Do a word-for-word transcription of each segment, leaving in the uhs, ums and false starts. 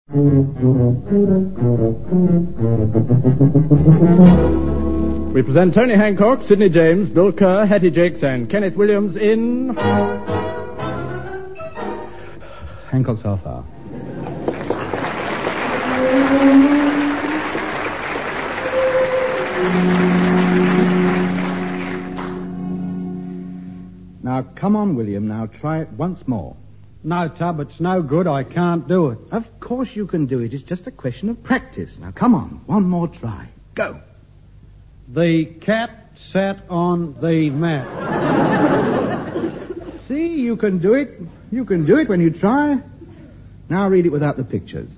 We present Tony Hancock, Sidney James, Bill Kerr, Hattie Jakes, and Kenneth Williams in Hancock's Half Hour. Now, come on, William. Now, try it once more. No, Tub, it's no good. I can't do it. Of course you can do it. It's just a question of practice. Now, come on. One more try. Go. The cat sat on the mat. See, you can do it. You can do it when you try. Now read it without the pictures.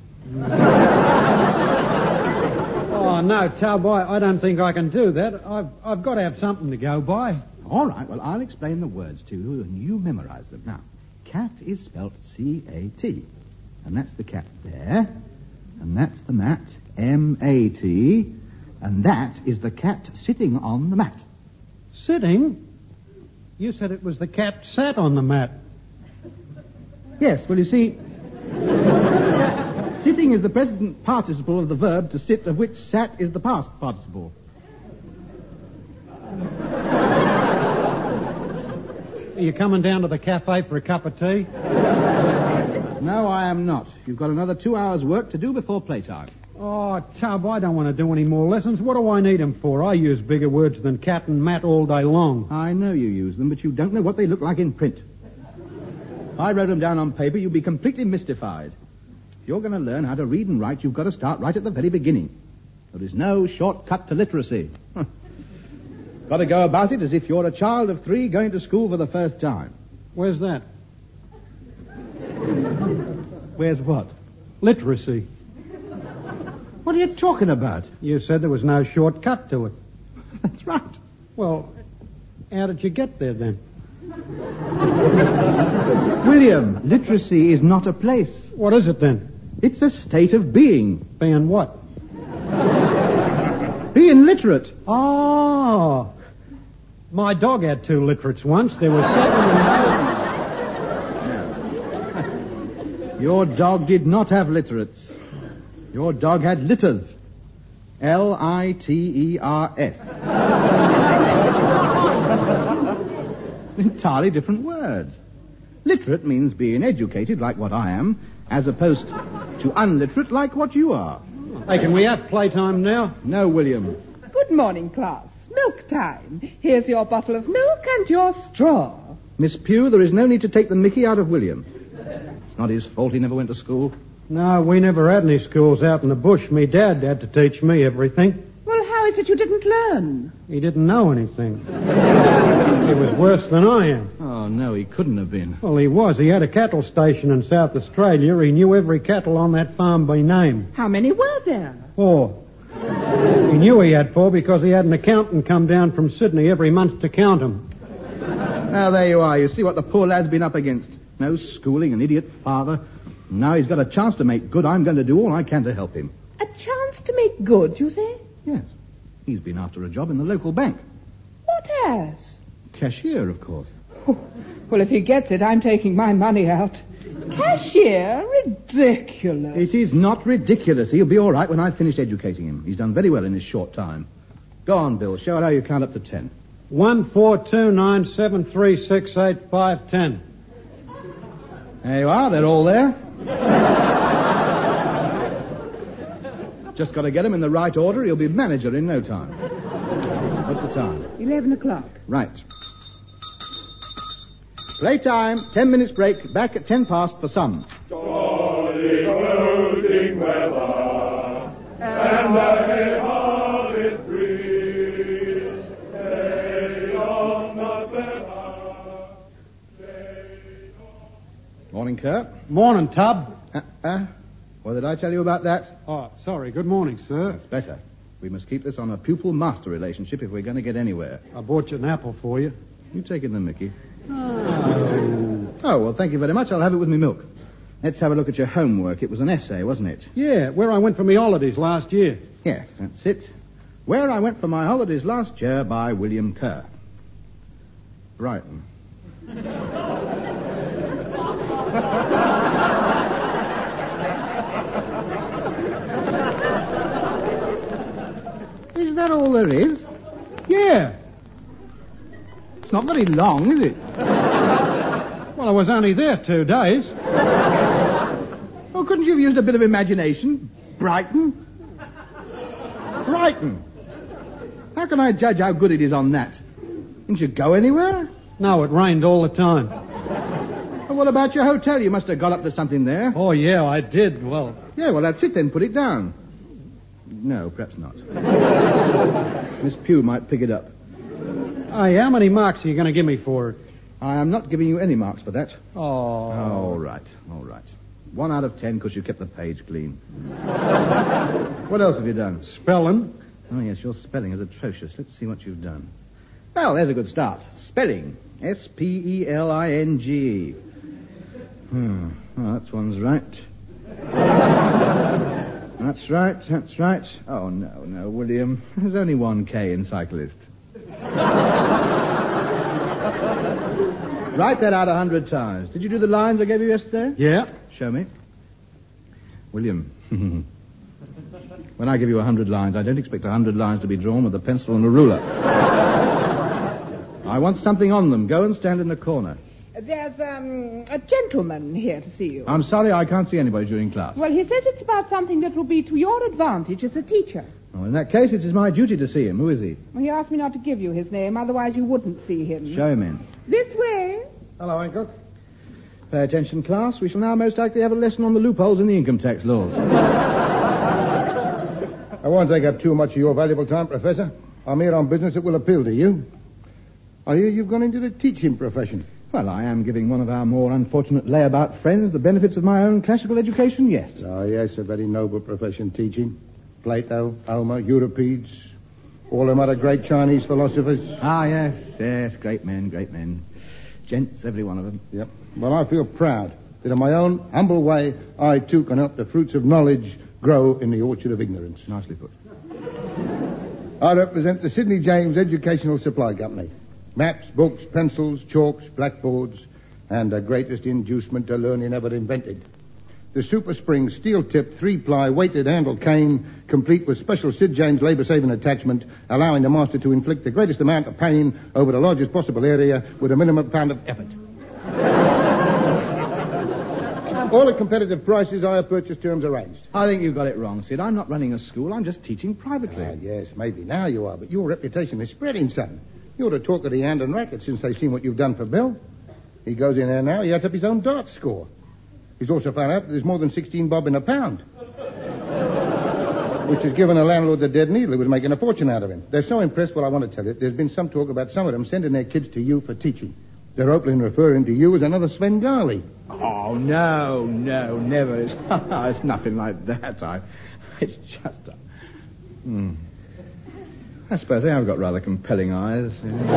Oh, no, Tub, I, I don't think I can do that. I've, I've got to have something to go by. All right, well, I'll explain the words to you, and you memorize them. Now, cat is spelt C A T, and that's the cat there, and that's the mat, M A T, and that is the cat sitting on the mat. Sitting? You said it was the cat sat on the mat. Yes, well, you see, sitting is the present participle of the verb to sit, of which sat is the past participle. Are you coming down to the cafe for a cup of tea? No, I am not. You've got another two hours' work to do before playtime. Oh, Tub, I don't want to do any more lessons. What do I need them for? I use bigger words than cat and mat all day long. I know you use them, but you don't know what they look like in print. If I wrote them down on paper, you'd be completely mystified. If you're going to learn how to read and write, you've got to start right at the very beginning. There is no shortcut to literacy. Got to go about it as if you're a child of three going to school for the first time. Where's that? Where's what? Literacy. What are you talking about? You said there was no shortcut to it. That's right. Well, how did you get there then? William, literacy is not a place. What is it then? It's a state of being. Being what? Being literate. Oh. My dog had two literates once. There were seven and Your dog did not have literates. Your dog had litters. L I T E R S. It's an entirely different word. Literate means being educated, like what I am, as opposed to unliterate, like what you are. Hey, can we have playtime now? No, William. Good morning, class. Milk time. Here's your bottle of milk and your straw. Miss Pugh, there is no need to take the mickey out of William. It's not his fault he never went to school. No, we never had any schools out in the bush. Me dad had to teach me everything. Well, how is it you didn't learn? He didn't know anything. He was worse than I am. Oh, no, he couldn't have been. Well, he was. He had a cattle station in South Australia. He knew every cattle on that farm by name. How many were there? Four. He knew he had four because he had an accountant come down from Sydney every month to count them. Now, there you are. You see what the poor lad's been up against. No schooling, an idiot father. Now he's got a chance to make good. I'm going to do all I can to help him. A chance to make good, you say? Yes. He's been after a job in the local bank. What has? Cashier, of course. Well, if he gets it, I'm taking my money out. Cashier? Ridiculous. It is not ridiculous. He'll be all right when I've finished educating him. He's done very well in his short time. Go on, Bill. Show her how you count up to ten. One, four, two, nine, seven, three, six, eight, five, ten. There you are. They're all there. Just got to get him in the right order. He'll be manager in no time. What's the time? Eleven o'clock. Right. Playtime. Ten minutes break. Back at ten past for sums. Jolly clothing weather, and the heart is free. Stay on the feather. Morning, Kerr. Morning, Tub. Uh, uh, what did I tell you about that? Oh, sorry. Good morning, sir. That's better. We must keep this on a pupil-master relationship if we're going to get anywhere. I bought you an apple for you. You taking the mickey? Oh. Oh, well, thank you very much. I'll have it with me milk. Let's have a look at your homework. It was an essay, wasn't it? Yeah, where I went for my holidays last year. Yes, that's it. Where I Went for My Holidays Last Year by William Kerr. Brighton. there is? Yeah. It's not very long, is it? Well, I was only there two days. Oh, couldn't you have used a bit of imagination? Brighton? Brighton? How can I judge how good it is on that? Didn't you go anywhere? No, it rained all the time. Well, what about your hotel? You must have got up to something there. Oh, yeah, I did. Well, Yeah, well, that's it then. Put it down. No, perhaps not. Miss Pugh might pick it up. hey, how many marks are you going to give me for it? I am not giving you any marks for that. Oh. All right, all right. One out of ten because you kept the page clean. What else have you done? Spelling. Oh, yes, your spelling is atrocious. Let's see what you've done. Well, there's a good start. Spelling. S P E L I N G E. Hmm. Oh, that one's right. That's right, that's right. Oh, no, no, William. There's only one K in cyclist. Write that out a hundred times. Did you do the lines I gave you yesterday? Yeah. Show me. William, when I give you a hundred lines, I don't expect a hundred lines to be drawn with a pencil and a ruler. I want something on them. Go and stand in the corner. There's um, a gentleman here to see you. I'm sorry, I can't see anybody during class. Well, he says it's about something that will be to your advantage as a teacher. Well, in that case, it is my duty to see him. Who is he? Well, he asked me not to give you his name, otherwise you wouldn't see him. Show him in. This way. Hello, Hancock. Pay attention, class. We shall now most likely have a lesson on the loopholes in the income tax laws. I won't take up too much of your valuable time, Professor. I'm here on business that will appeal to you. I hear you've gone into the teaching profession. Well, I am giving one of our more unfortunate layabout friends the benefits of my own classical education, yes. Oh, yes, a very noble profession, teaching. Plato, Homer, Euripides, all them other great Chinese philosophers. Ah, yes, yes, great men, great men. Gents, every one of them. Yep. Well, I feel proud that in my own humble way, I too can help the fruits of knowledge grow in the orchard of ignorance. Nicely put. I represent the Sidney James Educational Supply Company. Maps, books, pencils, chalks, blackboards, and the greatest inducement to learning ever invented. The Super Spring steel-tipped three-ply weighted handle cane, complete with special Sid James labor-saving attachment, allowing the master to inflict the greatest amount of pain over the largest possible area with a minimum pound of effort. All at competitive prices, higher purchase terms arranged. I think you got it wrong, Sid. I'm not running a school. I'm just teaching privately. Ah, yes, maybe now you are, but your reputation is spreading, son. You're the talk of the hand and racket since they've seen what you've done for Bill. He goes in there now, he adds up his own darts score. He's also found out that there's more than sixteen bob in a pound. Which has given a landlord the dead needle who was making a fortune out of him. They're so impressed, well, I want to tell you, there's been some talk about some of them sending their kids to you for teaching. They're openly referring to you as another Svengali. Oh, no, no, never. It's, it's nothing like that. I, it's just... A, hmm. I suppose they have got rather compelling eyes.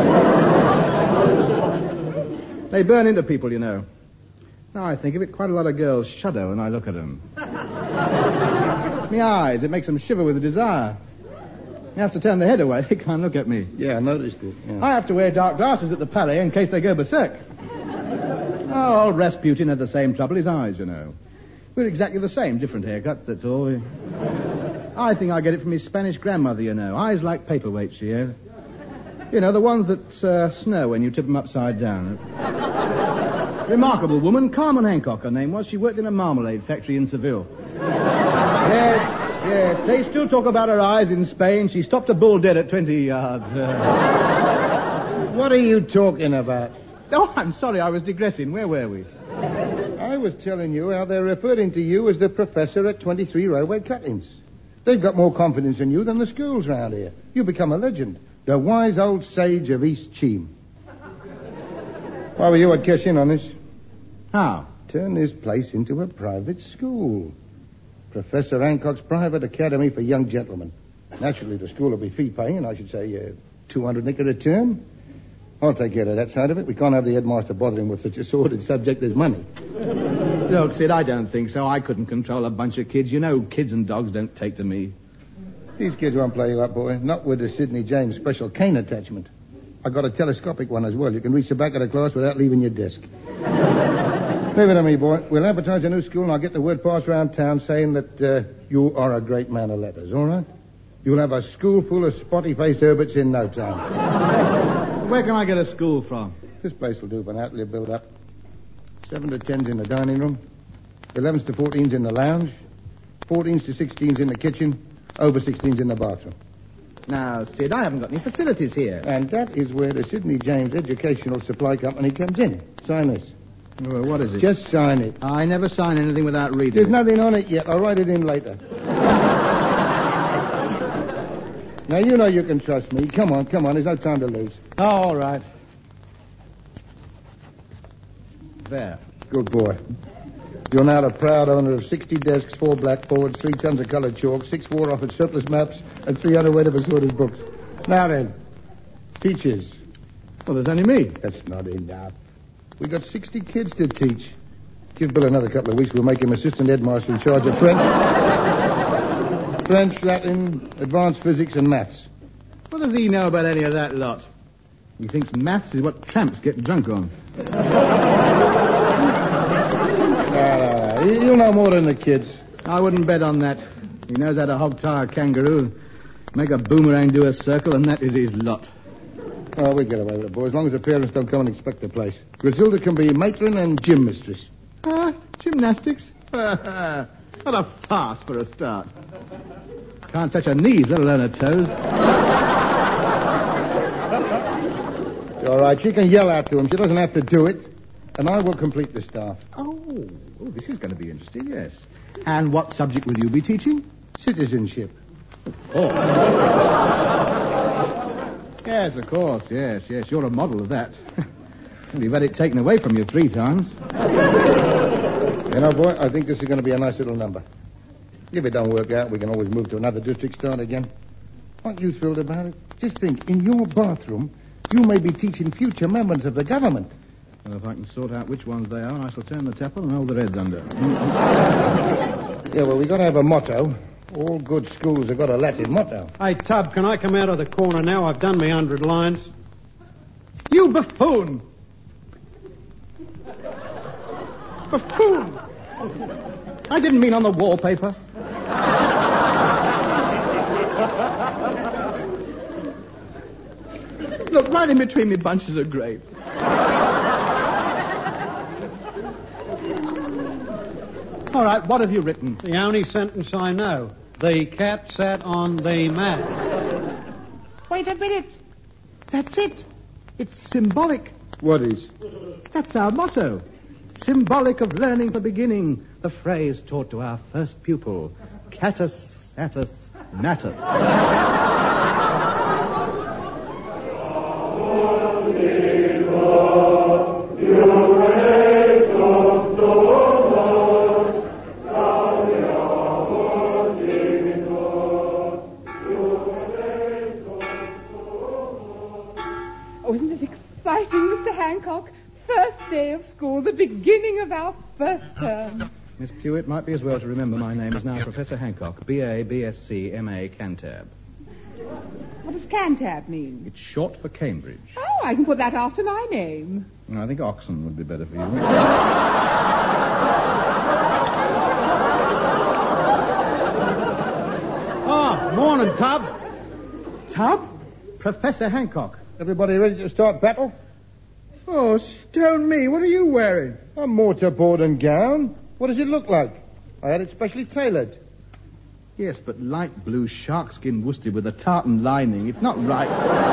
They burn into people, you know. Now I think of it, quite a lot of girls shudder when I look at them. It's my eyes. It makes them shiver with desire. You have to turn their head away. They can't look at me. Yeah, I noticed it. Yeah. I have to wear dark glasses at the Palais in case they go berserk. Oh, old Rasputin had the same trouble. His eyes, you know. We're exactly the same. Different haircuts, that's all. I think I get it from his Spanish grandmother, you know. Eyes like paperweights, she has. You know, the ones that uh, snow when you tip them upside down. Remarkable woman. Carmen Hancock, her name was. She worked in a marmalade factory in Seville. Yes, yes. They still talk about her eyes in Spain. She stopped a bull dead at twenty yards. Uh... What are you talking about? Oh, I'm sorry. I was digressing. Where were we? I was telling you how they're referring to you as the professor at twenty-three Railway Cuttings. They've got more confidence in you than the schools round here. You've become a legend. The wise old sage of East Cheam. Why were you, I'd cash in on this. How? Turn this place into a private school. Professor Hancock's Private Academy for Young Gentlemen. Naturally, the school will be fee-paying, I should say uh, two hundred nicker a term. I'll take care of that side of it. We can't have the headmaster bothering with such a sordid subject as money. Look, Sid, I don't think so. I couldn't control a bunch of kids. You know, kids and dogs don't take to me. These kids won't play you up, boy. Not with the Sidney James special cane attachment. I got a telescopic one as well. You can reach the back of the class without leaving your desk. Leave it to me, boy. We'll advertise a new school and I'll get the word passed around town saying that uh, you are a great man of letters, all right? You'll have a school full of spotty-faced Herberts in no time. Where can I get a school from? This place will do for an outlet build-up. Seven to tens in the dining room, elevens to fourteens in the lounge, fourteens to sixteens in the kitchen, over sixteens in the bathroom. Now, Sid, I haven't got any facilities here. And that is where the Sidney James Educational Supply Company comes in. Sign this. Well, what is it? Just sign it. I never sign anything without reading There's it. nothing on it yet. I'll write it in later. Now, you know you can trust me. Come on, come on. There's no time to lose. Oh, all right. There. Good boy. You're now the proud owner of sixty desks, four blackboards, three tons of coloured chalk, six war-offered surplus maps, and three hundred weight of assorted books. Now then, teachers. Well, there's only me. That's not enough. We got sixty kids to teach. Give Bill another couple of weeks. We'll make him assistant headmaster in charge of French, French, Latin, advanced physics, and maths. What does he know about any of that lot? He thinks maths is what tramps get drunk on. No, no, no. You'll know more than the kids. I wouldn't bet on that. He knows how to hog-tie a kangaroo, make a boomerang do a circle, and that is his lot. Oh, we'll get away with it, boy, as long as the parents don't come and inspect the place. Griselda can be matron and gym mistress. Ah, gymnastics? What a farce for a start. Can't touch her knees, let alone her toes. All right, she can yell out to him. She doesn't have to do it. And I will complete the staff. Oh, oh, this is going to be interesting, yes. And what subject will you be teaching? Citizenship. Oh. Yes, of course, yes, yes. You're a model of that. You've had it taken away from you three times. You know, boy, I think this is going to be a nice little number. If it don't work out, we can always move to another district, start again. Aren't you thrilled about it? Just think, in your bathroom, you may be teaching future members of the government. Well, if I can sort out which ones they are, I shall turn the tap on and hold their heads under. Yeah, well, we got to have a motto. All good schools have got a Latin motto. Hey, Tub, can I come out of the corner now? I've done my hundred lines. You buffoon! Buffoon! I didn't mean on the wallpaper. Look, right in between me bunches of grapes. All right, what have you written? The only sentence I know. The cat sat on the mat. Wait a minute. That's it. It's symbolic. What is? That's our motto. Symbolic of learning the beginning. The phrase taught to our first pupil. Catus satus natus. Oh, isn't it exciting, Mister Hancock? First day of school, the beginning of our first term. Miss Pewitt might be as well to remember my name is now Professor Hancock, B A, B S c, M A, Cantab. What does Cantab mean? It's short for Cambridge. Oh, I can put that after my name. I think Oxon would be better for you. Oh, morning, Tub. Tub? Professor Hancock. Everybody ready to start battle? Oh, stone me. What are you wearing? A mortarboard and gown. What does it look like? I had it specially tailored. Yes, but light blue sharkskin worsted with a tartan lining. It's not right.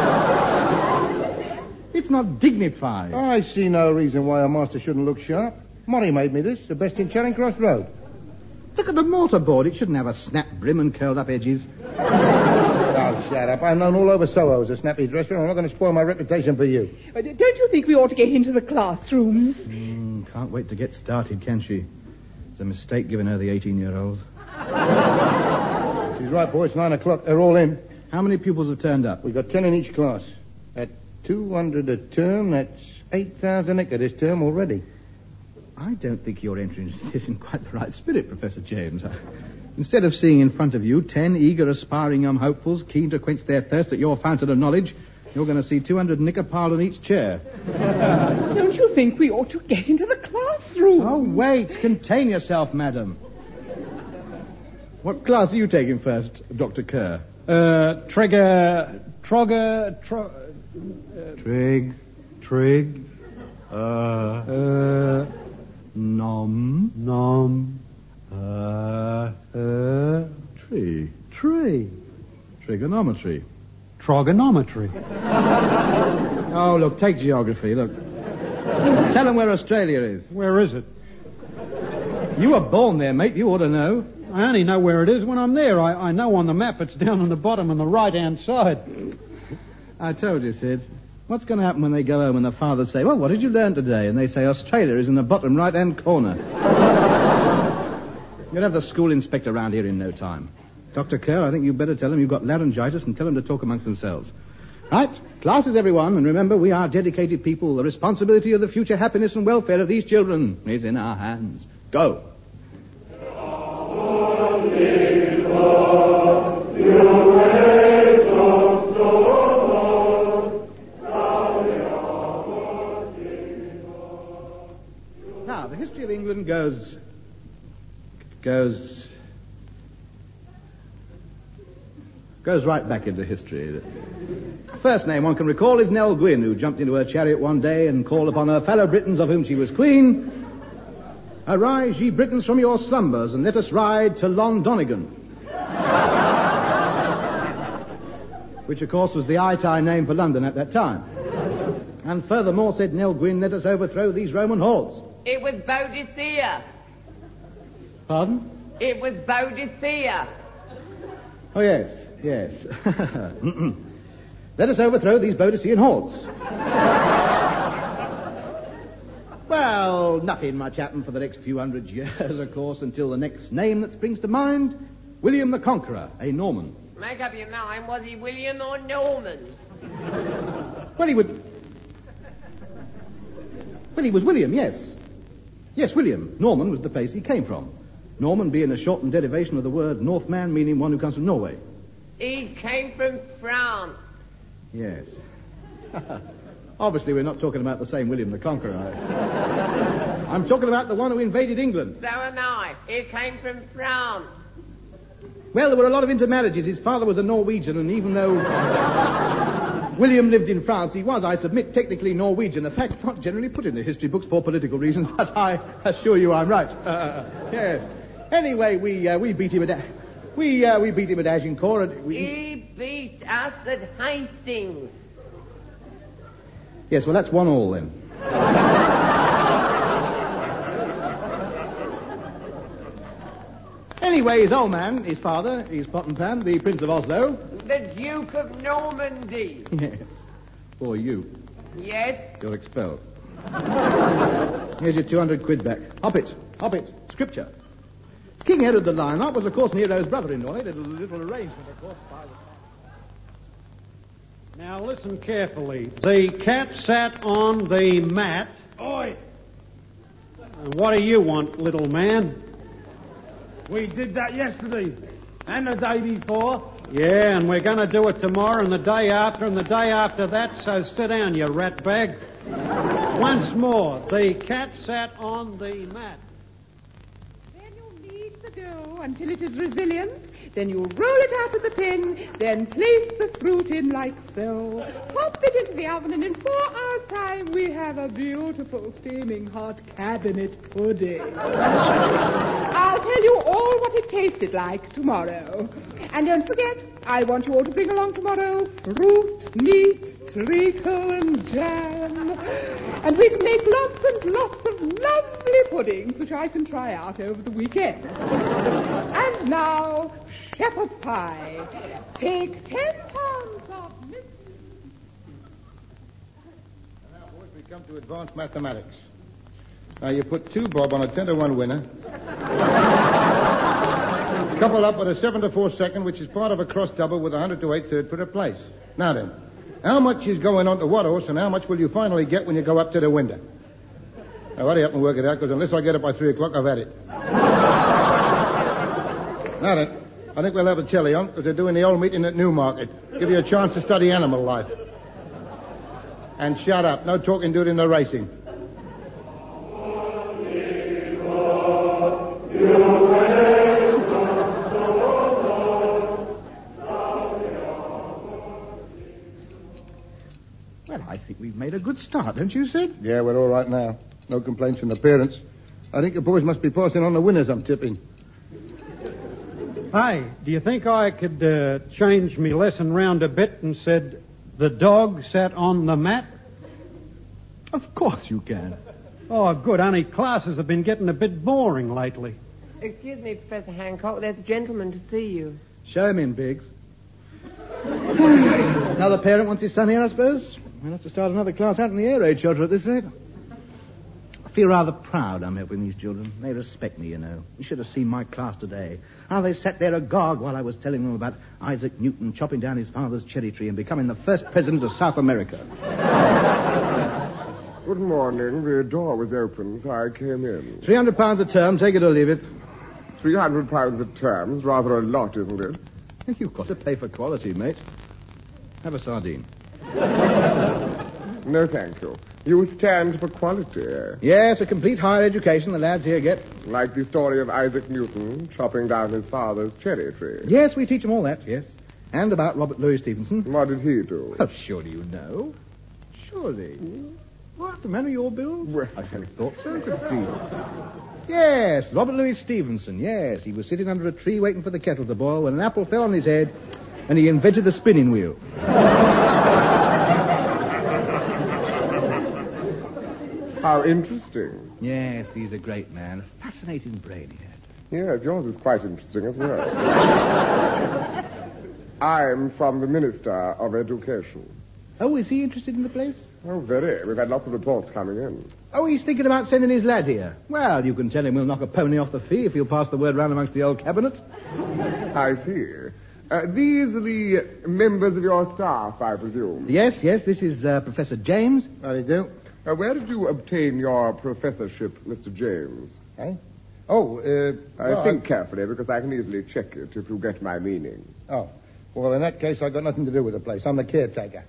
It's not dignified. I see no reason why a master shouldn't look sharp. Murray made me this, the best in Charing Cross Road. Look at the mortarboard. It shouldn't have a snap brim and curled up edges. Oh, shut up. I'm known all over Soho as a snappy dresser, and I'm not going to spoil my reputation for you. Uh, Don't you think we ought to get into the classrooms? Mm, can't wait to get started, can she? It's a mistake giving her the eighteen-year-old. She's right, boy. It's nine o'clock. They're all in. How many pupils have turned up? We've got ten in each class. At two hundred a term, that's eight thousand a this term already. I don't think you're entering this in quite the right spirit, Professor James. Instead of seeing in front of you ten eager, aspiring young hopefuls keen to quench their thirst at your fountain of knowledge, you're going to see two hundred nicker piled on each chair. Don't you think we ought to get into the classroom? Oh, wait. Contain yourself, madam. What class are you taking first, Doctor Kerr? Uh, trigger, trogger, tro... Trig. Trig, Uh. uh, Nom. nom, uh, uh, Tree. tree. Trigonometry. Trigonometry. Oh, look, take geography, look. Tell them where Australia is. Where is it? You were born there, mate. You ought to know. I only know where it is when I'm there. I, I know on the map it's down on the bottom on the right-hand side. I told you, Sid. What's going to happen when they go home and the fathers say, well, what did you learn today? And they say, Australia is in the bottom right-hand corner. You'll have the school inspector around here in no time. Doctor Kerr, I think you'd better tell them you've got laryngitis and tell them to talk amongst themselves. Right, classes, everyone, and remember, we are dedicated people. The responsibility of the future happiness and welfare of these children is in our hands. Go. Now, the history of England goes... goes... goes right back into history. The first name one can recall is Nell Gwyn, who jumped into her chariot one day and called upon her fellow Britons, of whom she was queen. Arise, ye Britons, from your slumbers, and let us ride to Londonigan. Which, of course, was the Itai name for London at that time. And furthermore, said Nell Gwyn, let us overthrow these Roman hordes. It was Boadicea. Pardon? It was Boadicea. Oh, yes, yes. Let us overthrow these Boadicean hordes. Well, nothing much happened for the next few hundred years, of course, until the next name that springs to mind, William the Conqueror, a Norman. Make up your mind, was he William or Norman? Well, he would... Well, he was William, yes. Yes, William. Norman was the place he came from. Norman being a shortened derivation of the word Northman, meaning one who comes from Norway. He came from France. Yes. Obviously, we're not talking about the same William the Conqueror. I'm talking about the one who invaded England. So am I. He came from France. Well, there were a lot of intermarriages. His father was a Norwegian, and even though William lived in France, he was, I submit, technically Norwegian. A fact not generally put in the history books for political reasons, but I assure you I'm right. Uh, yes. Anyway, we uh, we beat him at we uh, we beat him at Agincourt. And we... He beat us at Hastings. Yes, well, that's one all then. Anyway, his old man, his father, his pot and pan, the Prince of Oslo. The Duke of Normandy. Yes. Or you. Yes. You're expelled. Here's your two hundred quid back. Hop it. Hop it. Scripture. King Herod the Lion-Heart was, of course, Nero's brother-in-law. They did a little arrangement, of course, by the... Now listen carefully. The cat sat on the mat. Oi! And what do you want, little man? We did that yesterday. And the day before. Yeah, and we're going to do it tomorrow and the day after and the day after that, so sit down, you ratbag. Once more, the cat sat on the mat. Then you'll knead the dough until it is resilient. Then you'll roll it out with the pin. Then place the fruit in like so. Pop it into the oven, and in four hours' time we have a beautiful steaming hot cabinet pudding. I'll tell you all what it tasted like tomorrow. And don't forget, I want you all to bring along tomorrow fruit, meat, treacle, and jam. And we can make lots and lots of lovely puddings, which I can try out over the weekend. And now, shepherd's pie. Take ten pounds of mince. Now, boys, we come to advanced mathematics. Now, you put two bob on a ten to one winner. Couple up with a seven to four second, which is part of a cross double with a hundred to eight third for a place. Now then, how much is going on to what horse, and how much will you finally get when you go up to the window? Now, hurry up and work it out, because unless I get it by three o'clock, I've had it. Now then, I think we'll have a telly on, because they're doing the old meeting at Newmarket. Give you a chance to study animal life. And shut up. No talking, do it in the racing. I think we've made a good start, don't you, Sid? Yeah, we're all right now. No complaints from the parents. I think the boys must be passing on the winners, I'm tipping. Hey, do you think I could uh, change me lesson round a bit and said the dog sat on the mat? Of course you can. Oh, good, honey. Classes have been getting a bit boring lately. Excuse me, Professor Hancock. There's a gentleman to see you. Show him in, Biggs. Another parent wants his son here, I suppose. We'll have to start another class out in the air raid shelter at this rate. I feel rather proud I'm helping these children. They respect me, you know. You should have seen my class today. How they sat there agog while I was telling them about Isaac Newton chopping down his father's cherry tree and becoming the first president of South America. Good morning. The door was open, so I came in. Three hundred pounds a term, take it or leave it. Three hundred pounds a term is rather a lot, isn't it? You've got to pay for quality, mate. Have a sardine. No, thank you. You stand for quality. Yes, a complete higher education the lads here get. Like the story of Isaac Newton chopping down his father's cherry tree. Yes, we teach them all that, yes. And about Robert Louis Stevenson. What did he do? Oh, surely you know. Surely. What, the man of your build? Well, I should have thought so, could be. Yes, Robert Louis Stevenson, yes. He was sitting under a tree waiting for the kettle to boil when an apple fell on his head and he invented the spinning wheel. How interesting. Yes, he's a great man. A fascinating brain he had. Yes, yours is quite interesting as well. I'm from the Minister of Education. Oh, is he interested in the place? Oh, very. We've had lots of reports coming in. Oh, he's thinking about sending his lad here. Well, you can tell him we'll knock a pony off the fee if he'll pass the word round amongst the old cabinet. I see. Uh, these are the members of your staff, I presume. Yes, yes, this is uh, Professor James. How do you do? Uh, where did you obtain your professorship, Mister James? Eh? Oh, uh... I well, think carefully, because I can easily check it if you get my meaning. Oh. Well, in that case, I've got nothing to do with the place. I'm the caretaker.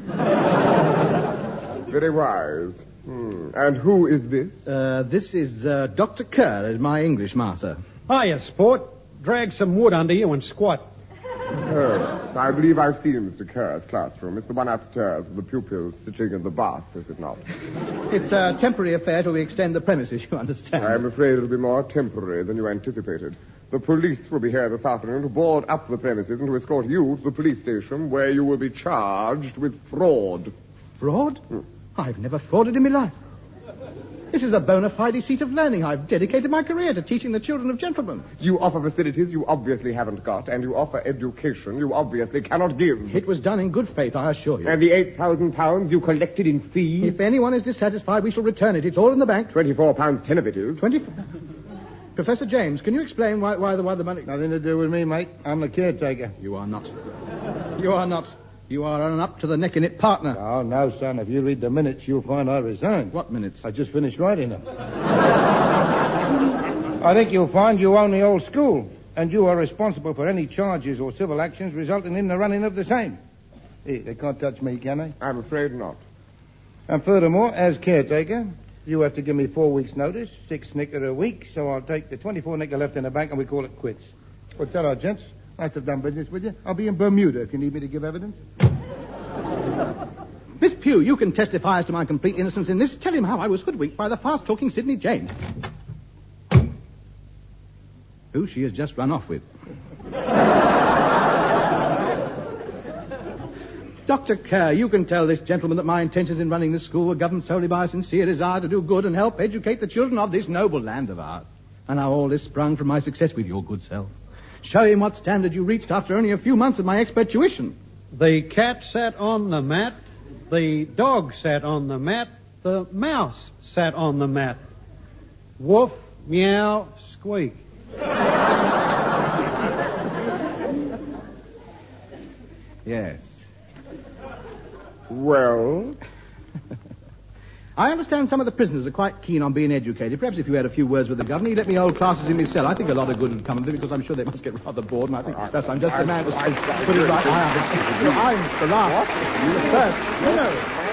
Very wise. Hmm. And who is this? Uh, this is uh, Doctor Kerr, is my English master. Hiya, sport. Drag some wood under you and squat. Oh, I believe I've seen Mister Kerr's classroom. It's the one upstairs with the pupils sitting in the bath, is it not? It's a temporary affair till we extend the premises, you understand. I'm afraid it'll be more temporary than you anticipated. The police will be here this afternoon to board up the premises and to escort you to the police station where you will be charged with fraud. Fraud? Hmm. I've never frauded in my life. This is a bona fide seat of learning. I've dedicated my career to teaching the children of gentlemen. You offer facilities you obviously haven't got, and you offer education you obviously cannot give. It was done in good faith, I assure you. And the eight thousand pounds you collected in fees? If anyone is dissatisfied, we shall return it. It's all in the bank. Twenty-four pounds ten of it is. Twenty... Professor James, can you explain why, why, the, why the money... Nothing to do with me, mate. I'm the caretaker. You are not. You are not. You are an up-to-the-neck-in-it partner. Oh, no, son. If you read the minutes, you'll find I resigned. What minutes? I just finished writing them. I think you'll find you own the old school, and you are responsible for any charges or civil actions resulting in the running of the same. Hey, they can't touch me, can they? I'm afraid not. And furthermore, as caretaker, you have to give me four weeks' notice, six nicker a week, so I'll take the twenty-four nicker left in the bank and we call it quits. Well, tell our gents, nice to have done business with you. I'll be in Bermuda if you need me to give evidence. Miss Pugh, you can testify as to my complete innocence in this. Tell him how I was hoodwinked by the fast-talking Sidney James. Who she has just run off with. Doctor Kerr, you can tell this gentleman that my intentions in running this school were governed solely by a sincere desire to do good and help educate the children of this noble land of ours. And how all this sprung from my success with your good self. Show him what standard you reached after only a few months of my expert tuition. The cat sat on the mat. The dog sat on the mat. The mouse sat on the mat. Woof, meow, squeak. Yes. Well? I understand some of the prisoners are quite keen on being educated. Perhaps if you had a few words with the governor, he'd let me hold classes in his cell. I think a lot of good would come of it because I'm sure they must get rather bored, and I think perhaps I'm just the man to put it right. I understand. I'm the last. The first. No, no.